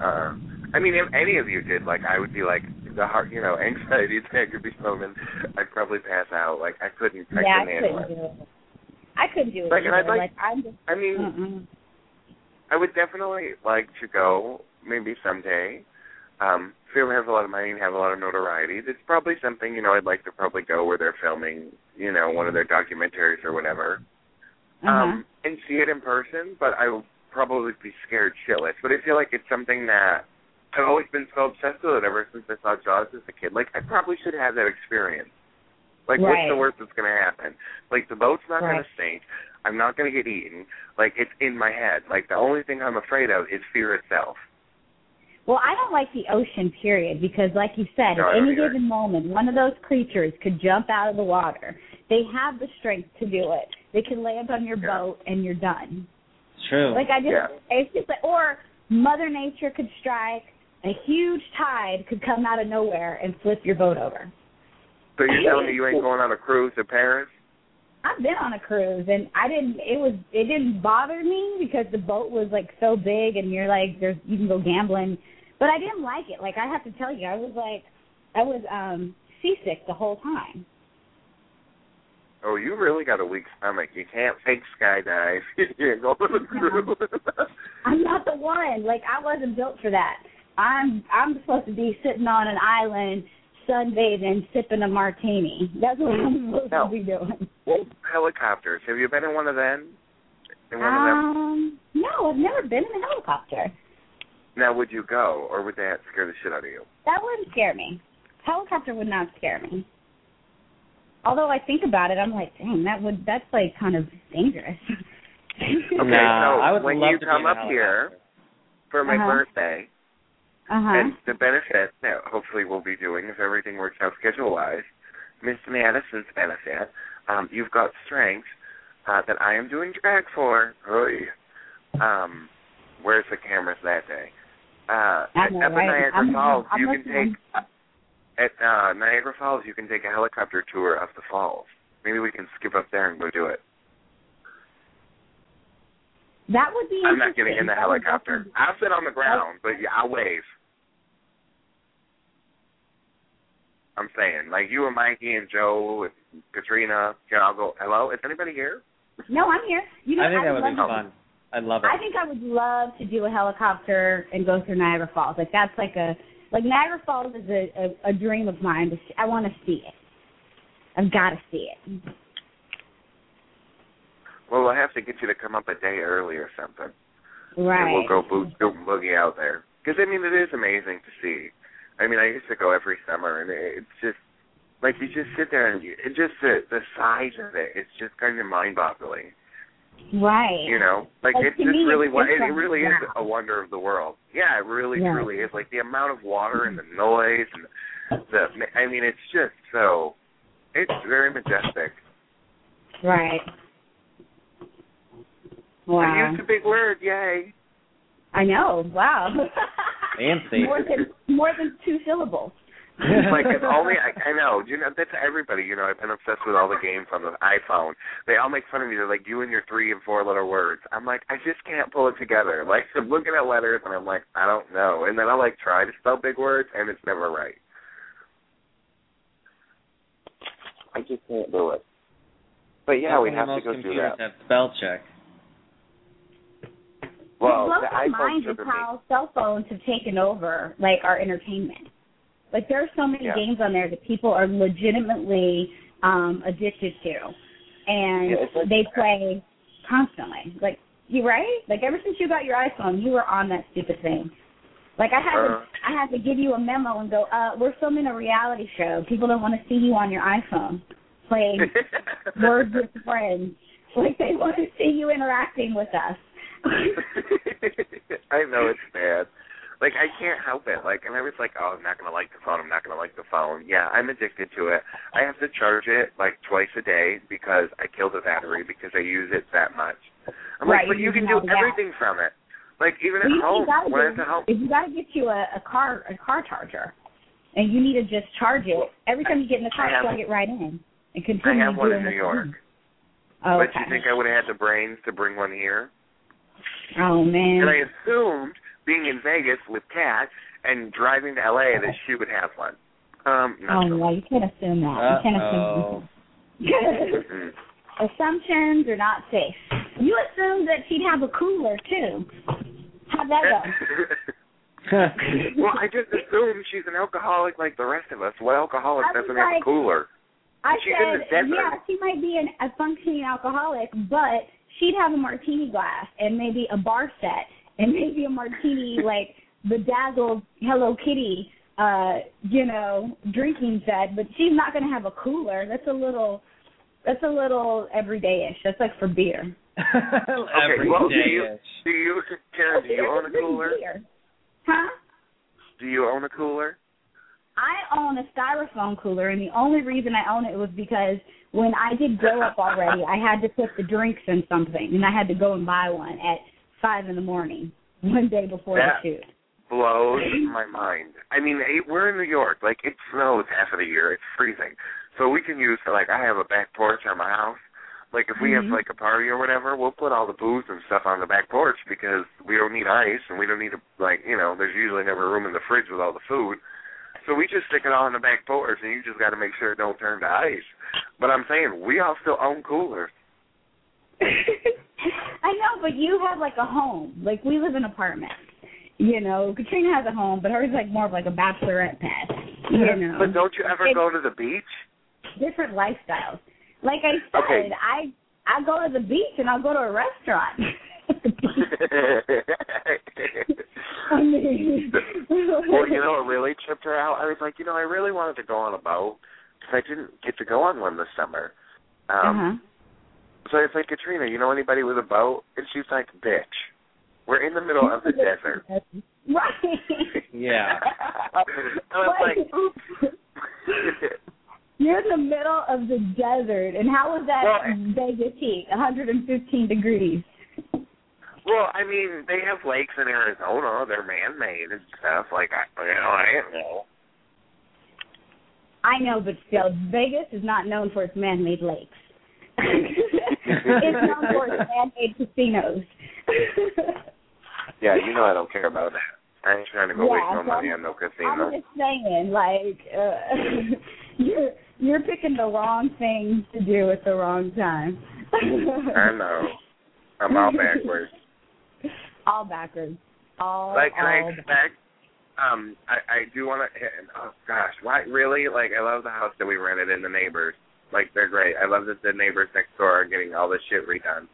If any of you did, I would be the heart, anxiety attack would be something. I'd probably pass out. I couldn't handle it. I couldn't do it either. I would definitely like to go, maybe someday. If you ever have a lot of money and have a lot of notoriety, it's probably something, I'd like to probably go where they're filming, one of their documentaries or whatever. And see it in person, but I will probably be scared shitless. But I feel like it's something that I've always been so obsessed with it ever since I saw Jaws as a kid. I probably should have that experience. What's the worst that's going to happen? The boat's not going to sink. I'm not going to get eaten. It's in my head. The only thing I'm afraid of is fear itself. Well, I don't like the ocean, period, because like you said, at any given moment, one of those creatures could jump out of the water. They have the strength to do it. They can land on your boat and you're done. It's true. It's just or Mother Nature could strike, a huge tide could come out of nowhere and flip your boat over. So you're telling me you ain't going on a cruise to Paris? I've been on a cruise and it didn't bother me because the boat was so big and you're you can go gambling. But I didn't like it. I have to tell you, I was seasick the whole time. Oh, you really got a weak stomach. You can't fake skydive. You can't go on a cruise. I'm not the one. I wasn't built for that. I'm supposed to be sitting on an island, sunbathing, sipping a martini. That's what I'm supposed to be doing. Well, helicopters. Have you been in one of them? No, I've never been in a helicopter. Now, would you go, or would that scare the shit out of you? That wouldn't scare me. Helicopter would not scare me. Although I think about it, I'm dang, that's kind of dangerous. Okay, so when you come up here for my birthday, and the benefit that hopefully we'll be doing, if everything works out schedule-wise, Miss Madison's benefit, you've got strength that I am doing drag for. Where's the cameras that day? At Niagara Falls, you can take... At Niagara Falls, you can take a helicopter tour of the falls. Maybe we can skip up there and go do it. That would be I'm not getting in the helicopter. I'll sit on the ground, but I'll wave. I'm saying, you and Mikey and Joe and Katrina, I'll go, hello, is anybody here? No, I'm here. I think that would be fun. I'd love it. I think I would love to do a helicopter and go through Niagara Falls. That's Niagara Falls is a dream of mine. I want to see it. I've got to see it. Well, we'll have to get you to come up a day early or something. Right. And we'll go boogie out there. Because, it is amazing to see. I used to go every summer, and it's just, Like, you just sit there and it just the size of it, it's just kind of mind-boggling. Right. You know, like it's just really it really is a wonder of the world. Yeah, it really truly is. Like the amount of water and the noise and I mean, it's just so. It's very majestic. Right. Wow. I used a big word. Yay. I know. Wow. Fancy. More than 2 syllables. Like it's only I know. You know, that's everybody. You know, I've been obsessed with all the games on the iPhone. They all make fun of me. They're like, you and your 3 and 4 letter words. I'm like, I just can't pull it together. Like I'm looking at letters and I'm like, I don't know. And then I like try to spell big words and it's never right. I just can't do it. But yeah, we have to go through that. That spell check. Well, what blows the my mind is how cell phones have taken over, like, our entertainment. Like, there are so many games on there that people are legitimately addicted to, and they play constantly. Like, you right? Like, ever since you got your iPhone, you were on that stupid thing. Like, I had to give you a memo and go, we're filming a reality show. People don't want to see you on your iPhone playing Words with Friends. Like, they want to see you interacting with us. I know it's bad. Like, I can't help it. Like, and I was like, I'm not going to like the phone. I'm not going to like the phone. Yeah, I'm addicted to it. I have to charge it, like, twice a day because I kill the battery because I use it that much. I'm like, but you can do everything from it. Like, even at home, when I have to help. You got to get you a car charger, and you need to just charge it. Every time you get in the car, plug it right in and continue. I have one in New York. Oh, but you think I would have had the brains to bring one here? Oh, man. And I assumed, being in Vegas with Kat and driving to L.A., that she would have one. No, you can't assume that. You can't assume that. Assumptions are not safe. You assumed that she'd have a cooler, too. How'd that go? Well, I just assumed she's an alcoholic like the rest of us. What alcoholic doesn't have a cooler? She's in the desert. Yeah, she might be a functioning alcoholic, but she'd have a martini glass and maybe a bar set and maybe a martini, like bedazzled Hello Kitty, drinking set. But she's not going to have a cooler. That's a little everyday-ish. That's like for beer. Okay, well, do you own a cooler? Huh? Do you own a cooler? I own a styrofoam cooler, and the only reason I own it was because when I did Grow Up already, I had to put the drinks in something, and I had to go and buy one at 5 in the morning, one day before the shoot. Blows my mind. I mean, we're in New York. Like, it snows half of the year. It's freezing. So we can use, like, I have a back porch on my house. Like, if we have, like, a party or whatever, we'll put all the booze and stuff on the back porch because we don't need ice and we don't need to, like, there's usually never room in the fridge with all the food. So we just stick it all in the back porch, and you just got to make sure it don't turn to ice. But I'm saying, we all still own coolers. I know, but you have, like, a home. Like, we live in apartments. Katrina has a home, but hers is, like, more of, like, a bachelorette pad. But don't you ever go to the beach? Different lifestyles. Like I said, I go to the beach, and I'll go to a restaurant. Well, it really tripped her out. I was like, I really wanted to go on a boat because I didn't get to go on one this summer. So it's like, Katrina, you know anybody with a boat? And she's like, bitch, we're in the middle of the desert. Right. Yeah. I was like, oops. You're in the middle of the desert, and how was that Vegas heat, 115 degrees? Well, I mean, they have lakes in Arizona. They're man-made and stuff. Like, I don't know. I know, but still, Vegas is not known for its man-made lakes. It's known for its man-made casinos. Yeah, I don't care about that. I ain't trying to go waste no money on no casino. I'm just saying, like, you're picking the wrong thing to do at the wrong time. I know. I'm all backwards. All backwards. I expect, I do want to, oh gosh, why, really? Like, I love the house that we rented and the neighbors. Like, they're great. I love that the neighbors next door are getting all this shit redone.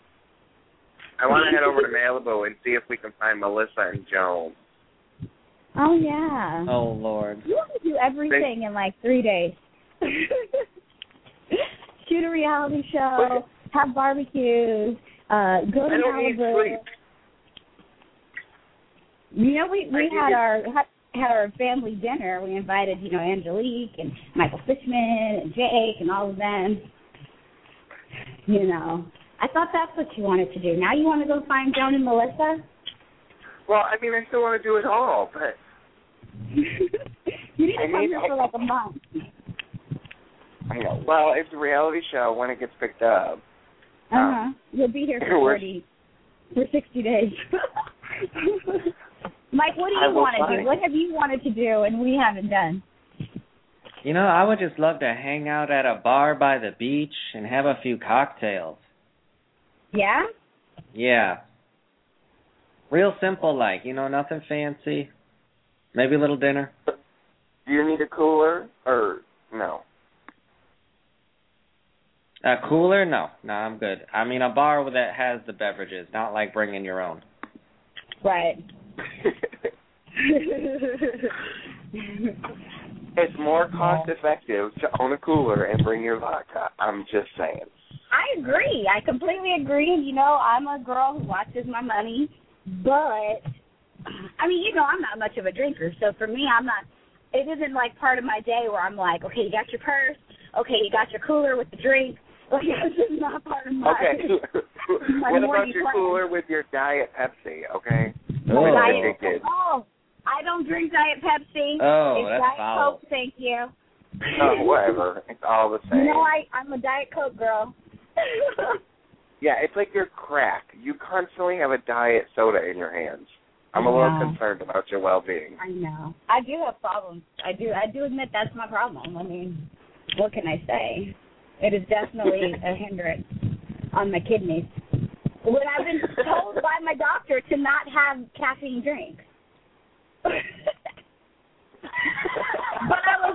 I want to head over to Malibu and see if we can find Melissa and Joan. Oh, yeah. Oh, Lord. You want to do everything in like 3 days. Shoot a reality show, have barbecues, go to Malibu. You know, we had our family dinner. We invited, Angelique and Michael Fishman and Jake and all of them. I thought that's what you wanted to do. Now you want to go find Joan and Melissa? Well, I mean, I still want to do it all, but... You need to come here for like a month. I know. Well, it's a reality show when it gets picked up. You'll be here for 60 days. Mike, what do you want to do? What have you wanted to do and we haven't done? I would just love to hang out at a bar by the beach and have a few cocktails. Yeah? Yeah. Real simple, like, nothing fancy. Maybe a little dinner. Do you need a cooler or no? A cooler? No, I'm good. I mean, a bar that has the beverages, not like bringing your own. Right. It's more cost effective to own a cooler and bring your vodka. I'm just saying. I agree. I completely agree. I'm a girl who watches my money, but I mean, I'm not much of a drinker, so for me, it isn't like part of my day where I'm like, okay, you got your purse, okay, you got your cooler with the drink. Like, it's just not part of my Okay. What about your cooler with your Diet Pepsi, okay? Oh, I don't drink Diet Pepsi. Oh, it's that's Diet foul. Coke, thank you. Oh, whatever. It's all the same. I'm a Diet Coke girl. Yeah, it's like your crack. You constantly have a diet soda in your hands. I'm a little concerned about your well-being. I know. I do have problems. I do admit that's my problem. I mean, what can I say? It is definitely a hindrance on my kidneys. When I've been told by my doctor to not have caffeine drinks. But I was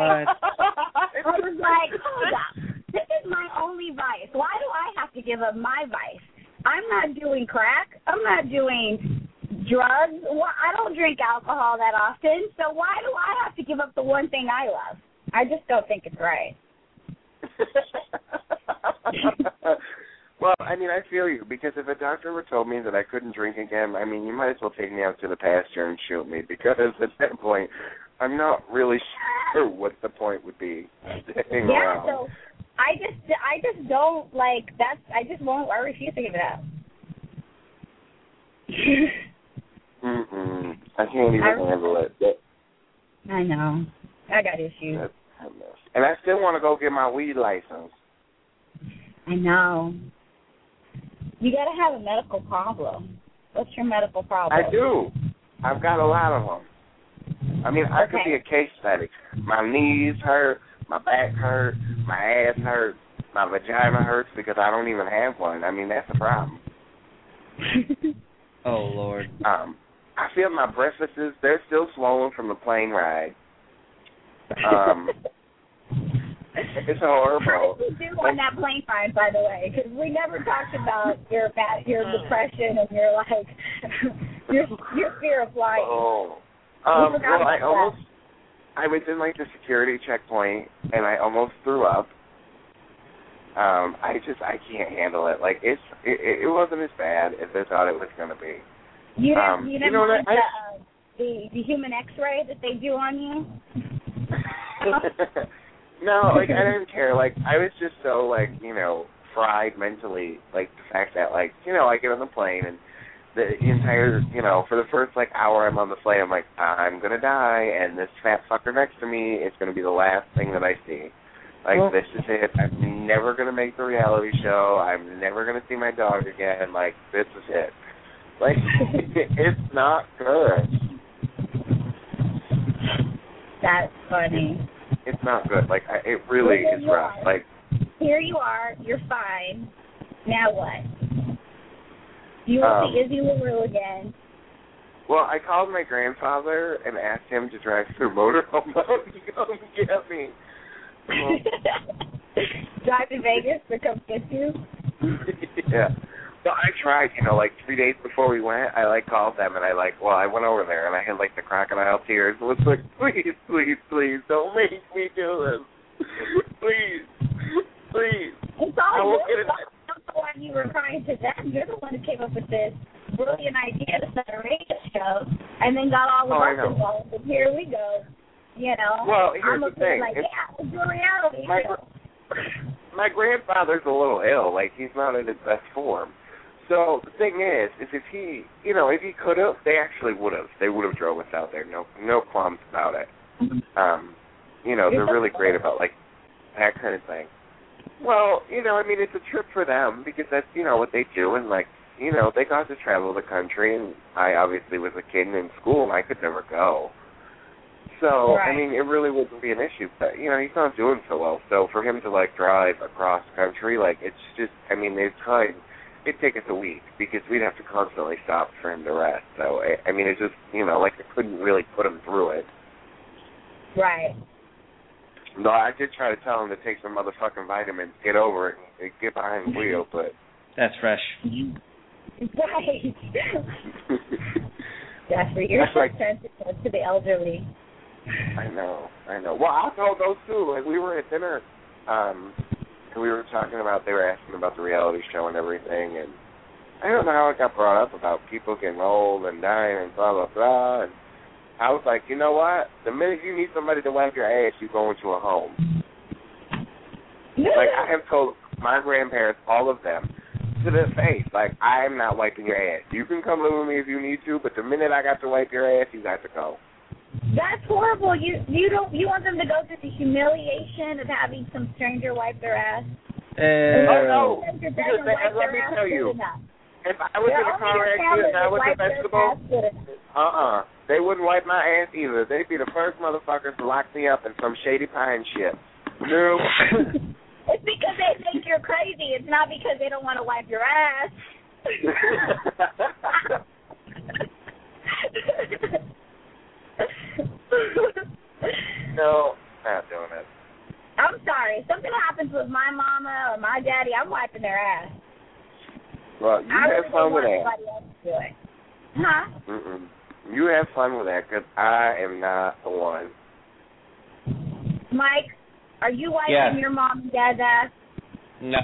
like, hold up. This is my only vice. Why do I have to give up my vice? I'm not doing crack. I'm not doing drugs. I don't drink alcohol that often, so why do I have to give up the one thing I love? I just don't think it's right. Well, I mean, I feel you, because if a doctor were told me that I couldn't drink again, I mean, you might as well take me out to the pasture and shoot me, because at that point, I'm not really sure what the point would be. Yeah, so I just don't like that. I refuse to give it up. I can't even handle it. I know. I got issues. And I still want to go get my weed license. I know. You got to have a medical problem. What's your medical problem? I do. I've got a lot of them. I mean, I could be a case study. My knees hurt, my back hurt, my ass hurt, my vagina hurts because I don't even have one. I mean, that's a problem. Oh, Lord. I feel my breasts, they're still swollen from the plane ride. It's horrible. How did you do on that plane ride, by the way? Because we never talked about your depression and your your fear of flying. Oh. Well, I was in like the security checkpoint and I almost threw up. I can't handle it. Like it wasn't as bad as I thought it was going to be. You didn't mind the human X-ray that they do on you? No, like I didn't care. Like I was just so fried mentally. Like the fact that I get on the plane and the entire for the first hour I'm on the flight, I'm like, I'm gonna die, and this fat fucker next to me is gonna be the last thing that I see. This is it. I'm never gonna make the reality show. I'm never gonna see my dog again. Like this is it. Like it's not good. That's funny. It's not good. It really is rough. Here you are. You're fine. Now what? You will see Izzy LaRue again. Well, I called my grandfather and asked him to drive through motorhome to come get me. Drive to Vegas to come get you? Yeah. Well, I tried, like 3 days before we went, I called them and I went over there and I had the crocodile tears. It was like, please, please, please, don't make me do this. Please, please. It's all good. I'm the one you were crying to them. You're the one who came up with this brilliant idea to start a radio show and then got all of us involved. And here we go. Well, here's the thing. It's a reality. My grandfather's a little ill. He's not in his best form. So the thing is if he, if he could have, they actually would have. They would have drove us out there. No qualms about it. They're really great about that kind of thing. Well, it's a trip for them because that's what they do, and they got to travel the country, and I obviously was a kid and in school, and I could never go. So, right. It really wouldn't be an issue, but, he's not doing so well. So for him to, drive across country, it's just, it'd take us a week because we'd have to constantly stop for him to rest. So, it's just, I couldn't really put him through it. Right. No, I did try to tell him to take some motherfucking vitamins, get over it, and get behind the wheel, but... That's fresh. Right. Jeffrey, you're so sensitive to the elderly. I know. Well, I told those too. We were at dinner, and we were talking about, they were asking about the reality show and everything, and I don't know how it got brought up about people getting old and dying and blah, blah, blah, and I was like, you know what? The minute you need somebody to wipe your ass, you go into a home. I have told my grandparents, all of them, to their face, I'm not wiping your ass. You can come live with me if you need to, but the minute I got to wipe your ass, you got to go. That's horrible. You want them to go through the humiliation of having some stranger wipe their ass? No. Because let me tell you, if I was in a car accident and I was a vegetable, they wouldn't wipe my ass either. They'd be the first motherfuckers to lock me up in some shady pine shit. No. It's because they think you're crazy. It's not because they don't want to wipe your ass. No, not doing it. I'm sorry. If something happens with my mama or my daddy, I'm wiping their ass. Well, you have fun with that. Huh? Mm-mm. You have fun with that because I am not the one. Mike, are you wiping your mom and dad's ass? No.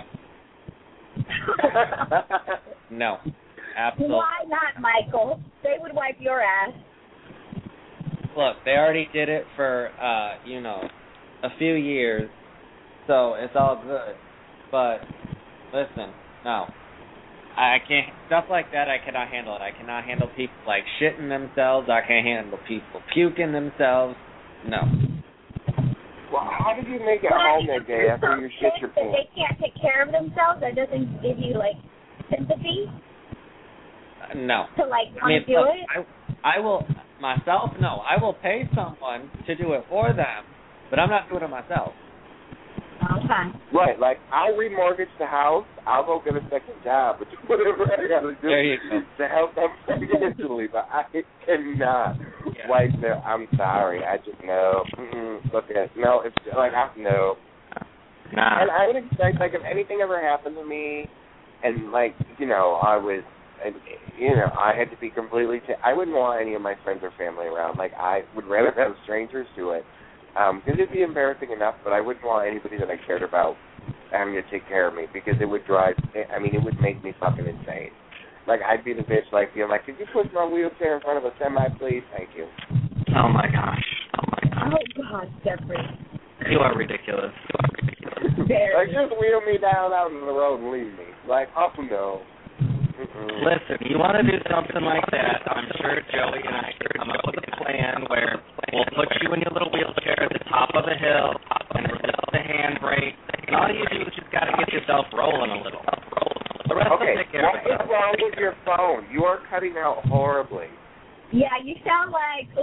No. Absolutely. Why not, Michael? They would wipe your ass. Look, they already did it for, a few years, so it's all good. But, listen, no. I can't, stuff like that, I cannot handle it. I cannot handle people, shitting themselves. I can't handle people puking themselves. No. Well, how did you make it home that day after you shit your pants? They can't take care of themselves? That doesn't give you, sympathy? No. To, want to do it? I will, myself, no. I will pay someone to do it for them, but I'm not doing it myself. Okay. Right, I remortgage the house, I'll go get a second job, but whatever I got to do to help them financially, but I cannot wipe their, I'm sorry, I just, no. Look at it. No, it's no. Nah. And I would expect, if anything ever happened to me, and, I was, I had to be completely, I wouldn't want any of my friends or family around. I would rather have strangers do it. Because it'd be embarrassing enough, but I wouldn't want anybody that I cared about having to take care of me because it would it would make me fucking insane. I'd be the bitch, being could you push my wheelchair in front of a semi, please? Thank you. Oh, my gosh. Oh, God, Jeffrey. You are ridiculous. Just wheel me down out on the road and leave me. Oh, no. Listen, you want to do something like that, I'm sure Joey and I can come up with a plan where we'll put you in your little wheelchair at the top of a hill and adjust the handbrake, and all you do is just got to get yourself rolling a little. The rest will take care of itself. What is wrong with your phone? You are cutting out horribly. Yeah, you sound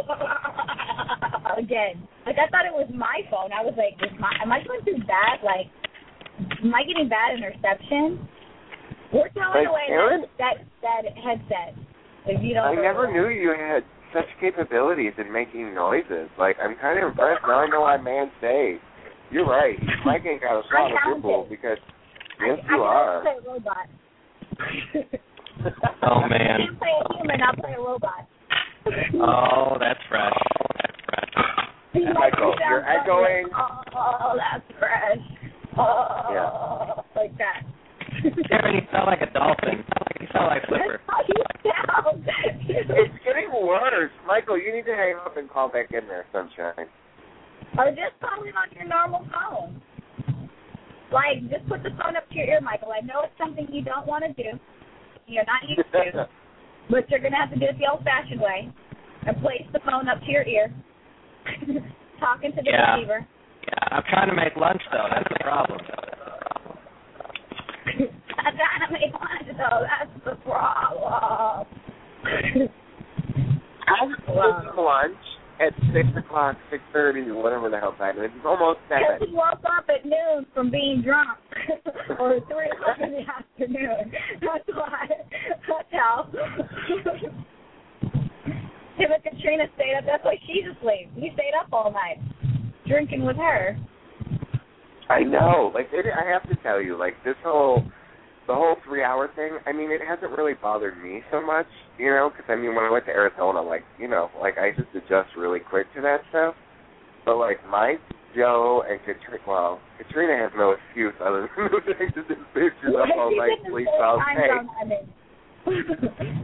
again. I thought it was my phone. I was am I going through bad, am I getting bad interception? We're throwing away that headset. If you don't. I never knew you had such capabilities in making noises. I'm kind of impressed. Now I know why man stays. You're right. Mike ain't got a shot with your bull because yes, you are. I can also say robot. Oh, man. I can't play a human, I'll play a robot. Oh, that's fresh. Michael, you're echoing. Oh, that's fresh. Oh, yeah. Like that. Darren, you sound like a dolphin. You sound like Flipper. That's how you sound. It's getting worse. Michael, you need to hang up and call back in there, sunshine. Or just call in on your normal phone. Like, just put the phone up to your ear, Michael. I know it's something you don't want to do. You're not used to. But you're going to have to do it the old-fashioned way and place the phone up to your ear, talking to the receiver. Yeah, I'm trying to make lunch, though. That's the problem. I'm trying to make lunch, though. That's the problem. I'm making lunch at 6 o'clock, 6:30, whatever the hell time it is. It's almost 7. Because he woke up at noon from being drunk, or 3 o'clock in the afternoon. That's why. That's how. Him and Katrina stayed up. That's why she's asleep. We stayed up all night, drinking with her. I know. Like, I have to tell you, like, the whole 3-hour thing, I mean, it hasn't really bothered me so much, you know, because, I mean, when I went to Arizona, like, you know, like, I just adjust really quick to that stuff. But, like, Mike, Joe, and Katrina, well, Katrina has no excuse other than the fact that this bitch is up all night sleep all day.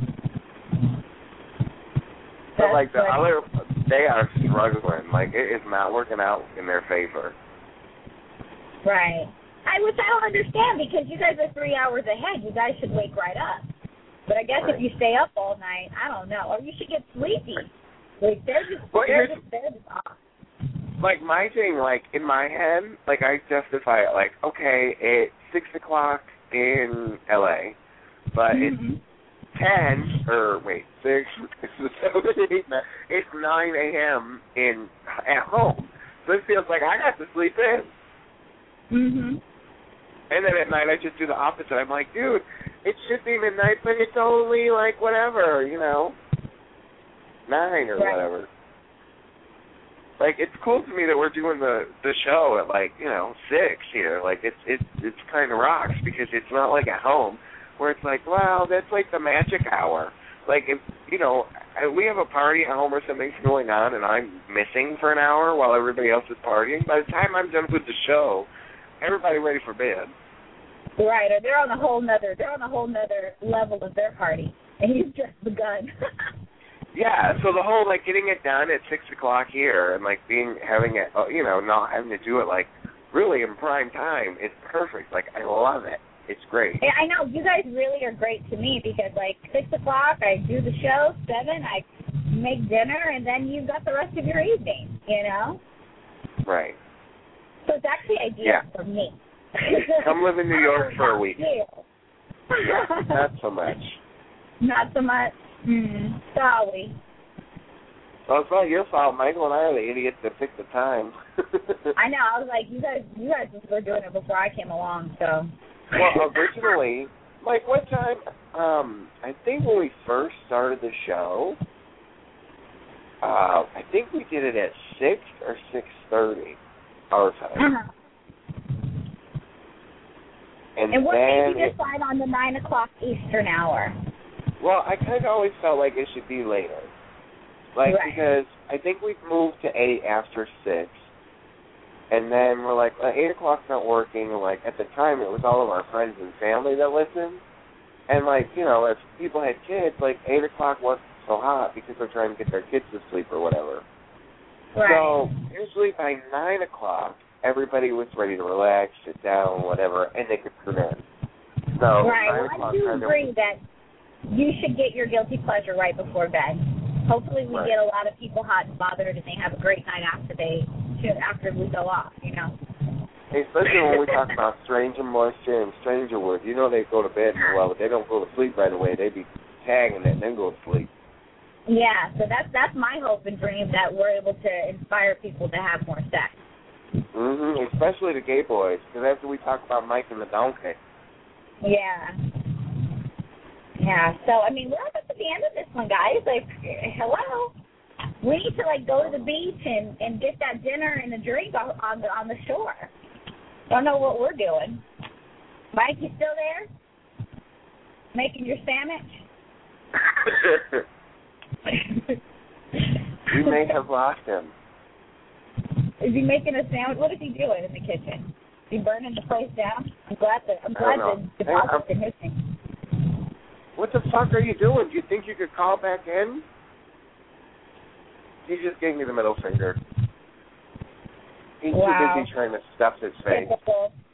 But, like, the other, they are struggling. Like, it is not working out in their favor. Right. Which I don't understand, because you guys are 3 hours ahead. You guys should wake right up. But I guess if you stay up all night, I don't know. Or you should get sleepy. Like, they're just off. Like, my thing, like, in my head, like, I justify it, like, okay, it's 6 o'clock in L.A., but it's 6, 7, 8, 9, it's 9 a.m. at home. So it feels like I got to sleep in. Mm-hmm. And then at night I just do the opposite. I'm like, dude, it should be midnight, but it's only like whatever, you know, 9 or whatever. Like, it's cool to me that we're doing the show at, like, you know, 6 here. Like, it's kind of rocks, because it's not like at home where it's like, wow, that's like the magic hour. Like, if, you know, we have a party at home or something's going on and I'm missing for an hour while everybody else is partying, by the time I'm done with the show, everybody ready for bed. Right, or they're on a whole nother level of their party, and you've just begun. Yeah, so the whole, like, getting it done at 6 o'clock here and, like, having it, you know, not having to do it, like, really in prime time, it's perfect. Like, I love it. It's great. Yeah, I know. You guys really are great to me, because, like, 6 o'clock, I do the show, 7, I make dinner, and then you've got the rest of your evening, you know? Right. So it's actually ideal for me. Come live in New York for a week. Yeah, not so much. Not so much? Sorry. Well, it's not your fault. Michael and I are the idiots that picked the time. I know. I was like, you guys were doing it before I came along, so. Well, originally, Mike, what time? I think when we first started the show, I think we did it at 6 or 6:30 our time. And what made you decide on the 9 o'clock Eastern hour? Well, I kind of always felt like it should be later. Like, because I think we've moved to 8 after 6. And then we're like, 8 o'clock's not working. And, like, at the time, it was all of our friends and family that listened. And, like, you know, if people had kids, like, 8 o'clock wasn't so hot because they're trying to get their kids to sleep or whatever. Right. So, usually by 9 o'clock, everybody was ready to relax, sit down, whatever, and they could tune in. So, right. Well, I do agree that you should get your guilty pleasure right before bed. Hopefully we get a lot of people hot and bothered and they have a great night after we go off, you know. Especially when we talk about Stranger Moisture and Strangerwood. You know they go to bed and well, but they don't go to sleep right away. They be tagging it and then go to sleep. Yeah, so that's my hope and dream, that we're able to inspire people to have more sex. Especially the gay boys, because after we talk about Mike and the donkey. Yeah. Yeah, so, I mean, we're almost at the end of this one, guys. Like, hello. We need to, like, go to the beach and get that dinner and a drink on the shore. Don't know what we're doing. Mike, you still there? Making your sandwich? We may have lost him. Is he making a sandwich? What is he doing in the kitchen? Is he burning the place down? I'm glad the deposit's in his thing. What the fuck are you doing? Do you think you could call back in? He just gave me the middle finger. He's too busy trying to stuff his face.